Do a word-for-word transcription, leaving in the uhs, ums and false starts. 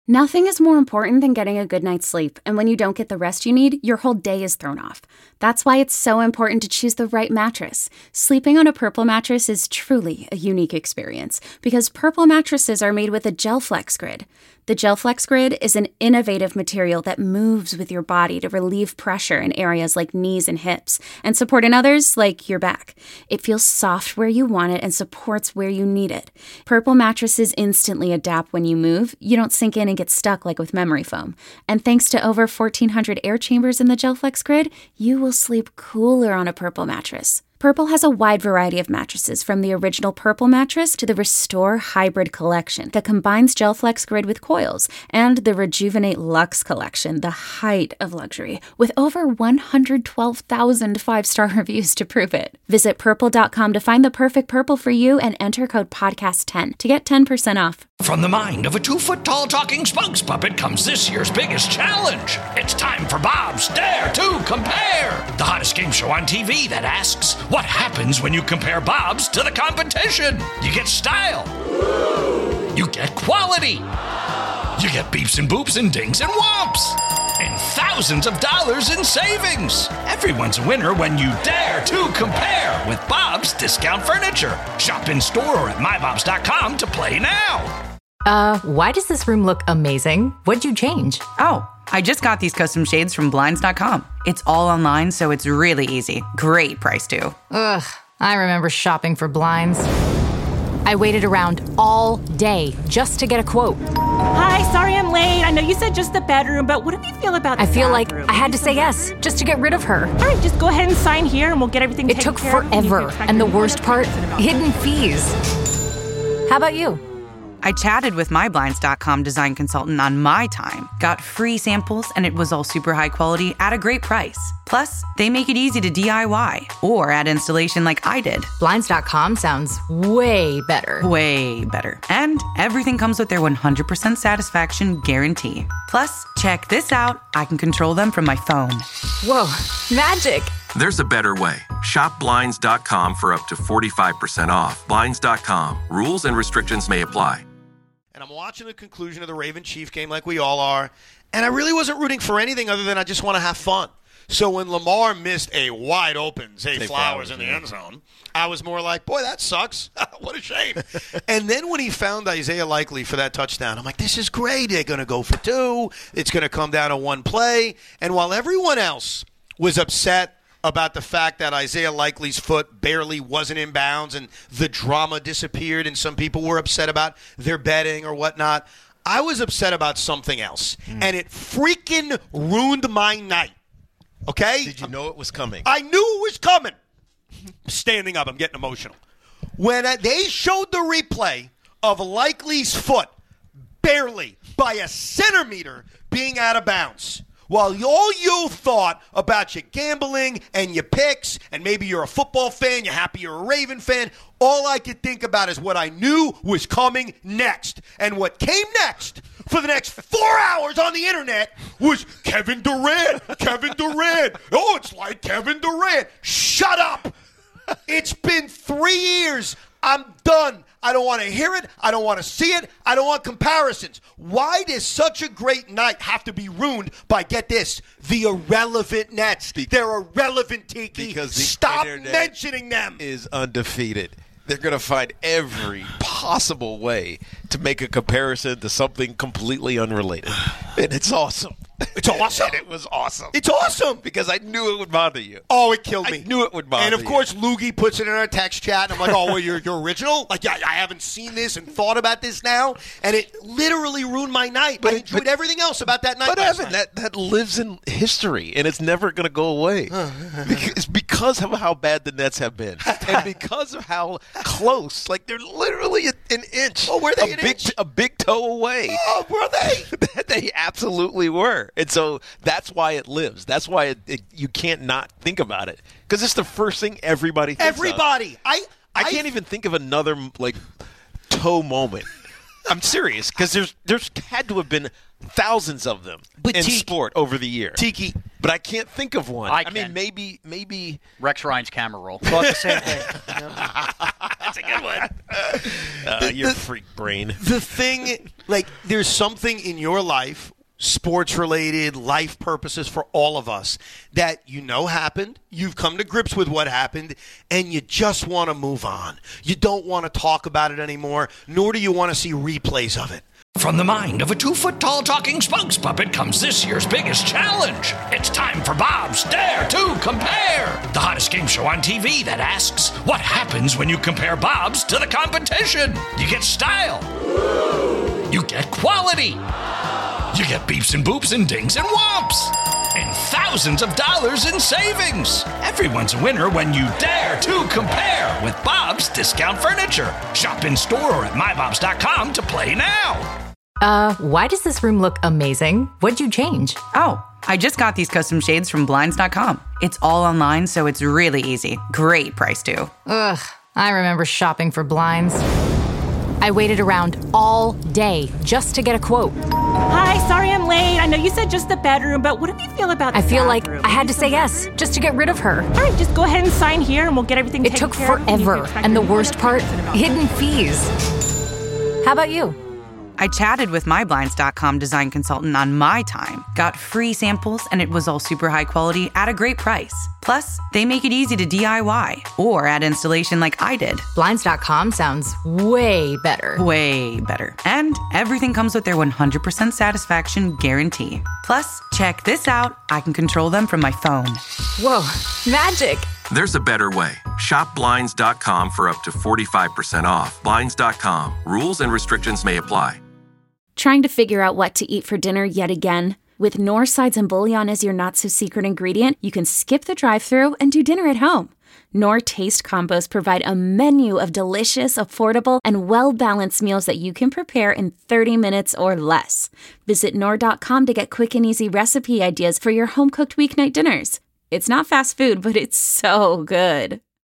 Nothing is more important than getting a good night's sleep, and when you don't get the rest you need, your whole day is thrown off. That's why it's so important to choose the right mattress. Sleeping on a Purple mattress is truly a unique experience, because Purple mattresses are made with a GelFlex Grid. The GelFlex Grid is an innovative material that moves with your body to relieve pressure in areas like knees and hips, and support in others like your back. It feels soft where you want it and supports where you need it. Purple mattresses instantly adapt when you move. You don't sink in and get stuck like with memory foam. And thanks to over fourteen hundred air chambers in the GelFlex Grid, you will sleep cooler on a Purple mattress. Purple has a wide variety of mattresses, from the original Purple mattress to the Restore Hybrid collection that combines GelFlex Grid with coils, and the Rejuvenate Luxe collection, the height of luxury, with over one hundred twelve thousand five-star reviews to prove it. Visit purple dot com to find the perfect Purple for you and enter code podcast ten to get ten percent off. From the mind of a two-foot-tall talking spokes puppet comes this year's biggest challenge. It's time for Bob's Dare to Compare, the hottest game show on T V that asks, what happens when you compare Bob's to the competition? You get style. You get quality. You get beeps and boops and dings and whomps. And thousands of dollars in savings. Everyone's a winner when you dare to compare with Bob's Discount Furniture. Shop in store or at my bobs dot com to play now. Uh, why does this room look amazing? What'd you change? Oh, I just got these custom shades from blinds dot com. It's all online, so it's really easy. Great price, too. Ugh, I remember shopping for blinds. I waited around all day just to get a quote. Hi, sorry I'm late. I know you said just the bedroom, but what do you feel about the I feel bathroom? like I had to say yes just to get rid of her. All right, just go ahead and sign here and we'll get everything It taken took care of. forever, and the worst part, hidden fees. How about you? I chatted with my blinds dot com design consultant on my time, got free samples, and it was all super high quality at a great price. Plus, they make it easy to D I Y or add installation like I did. blinds dot com sounds way better. Way better. And everything comes with their one hundred percent satisfaction guarantee. Plus, check this out. I can control them from my phone. Whoa, magic. There's a better way. Shop blinds dot com for up to forty-five percent off. blinds dot com. Rules and restrictions may apply. And I'm watching the conclusion of the Raven-Chief game like we all are, and I really wasn't rooting for anything other than I just want to have fun. So when Lamar missed a wide open Zay, Zay Flowers, Flowers in the yeah. end zone, I was more like, boy, that sucks. What a shame. And then when he found Isaiah Likely for that touchdown, I'm like, this is great. They're going to go for two. It's going to come down to one play. And while everyone else was upset about the fact that Isaiah Likely's foot barely wasn't in bounds and the drama disappeared and some people were upset about their betting or whatnot, I was upset about something else. Mm. And it freaking ruined my night. Okay? Did you know it was coming? I knew it was coming. Standing up, I'm getting emotional. When I, they showed the replay of Likely's foot barely by a centimeter being out of bounds, while all you thought about your gambling and your picks, and maybe you're a football fan, you're happy you're a Raven fan, all I could think about is what I knew was coming next. And what came next for the next four hours on the internet was Kevin Durant. Kevin Durant. Oh, it's like Kevin Durant. Shut up. It's been three years. I'm done. I don't want to hear it. I don't want to see it. I don't want comparisons. Why does such a great night have to be ruined by, get this, the irrelevant Nets? They're irrelevant, Tiki. Because the Stop internet mentioning them. Is undefeated. They're going to find every possible way to make a comparison to something completely unrelated. And it's awesome. It's awesome. And it was awesome. It's awesome. Because I knew it would bother you. Oh, it killed me. I knew it would bother you. And, of course, Loogie puts it in our text chat, and I'm like, oh, well, you're, you're original? Like, I, I haven't seen this and thought about this now, and it literally ruined my night. But I enjoyed but, everything else about that night. But, Evan, that, that lives in history, and it's never going to go away. It's because of how bad the Nets have been, and because of how close. Like, they're literally an inch. Oh, were they a an big, inch? A big toe away. Oh, were they? They absolutely were. And so that's why it lives. That's why it, it, you can't not think about it. Because it's the first thing everybody thinks Everybody. of. I, I I can't even think of another, like, toe moment. I'm serious. Because there's there's had to have been thousands of them but in Tiki, sport over the year. Tiki. But I can't think of one. I, I mean, maybe, maybe. Rex Ryan's camera roll. Thought the same thing. That's a good one. Uh, your freak brain. The thing, like, there's something in your life, sports-related, life purposes for all of us, that you know happened, you've come to grips with what happened, and you just want to move on. You don't want to talk about it anymore, nor do you want to see replays of it. From the mind of a two-foot-tall talking spokes puppet comes this year's biggest challenge. It's time for Bob's Dare to Compare, the hottest game show on T V that asks, what happens when you compare Bob's to the competition? You get style. You get quality. You get beeps and boops and dings and whomps. And thousands of dollars in savings. Everyone's a winner when you dare to compare with Bob's Discount Furniture. Shop in store or at my bobs dot com to play now. Uh, why does this room look amazing? What'd you change? Oh, I just got these custom shades from blinds dot com. It's all online, so it's really easy. Great price, too. Ugh, I remember shopping for blinds. I waited around all day just to get a quote. Hi, sorry I'm late. I know you said just the bedroom, but what do you feel about the I feel bathroom? like I had to say yes just to get rid of her. All right, just go ahead and sign here and we'll get everything It taken took care of. forever, and the worst part, hidden fees. How about you? I chatted with my blinds dot com design consultant on my time, got free samples, and it was all super high quality at a great price. Plus, they make it easy to D I Y or add installation like I did. blinds dot com sounds way better. Way better. And everything comes with their one hundred percent satisfaction guarantee. Plus, check this out. I can control them from my phone. Whoa, magic. There's a better way. Shop Blinds dot com for up to forty-five percent off. Blinds dot com. Rules and restrictions may apply. Trying to figure out what to eat for dinner yet again? With Knorr sides and bouillon as your not-so-secret ingredient, you can skip the drive-thru and do dinner at home. Knorr Taste Combos provide a menu of delicious, affordable, and well-balanced meals that you can prepare in thirty minutes or less. Visit Knorr dot com to get quick and easy recipe ideas for your home-cooked weeknight dinners. It's not fast food, but it's so good.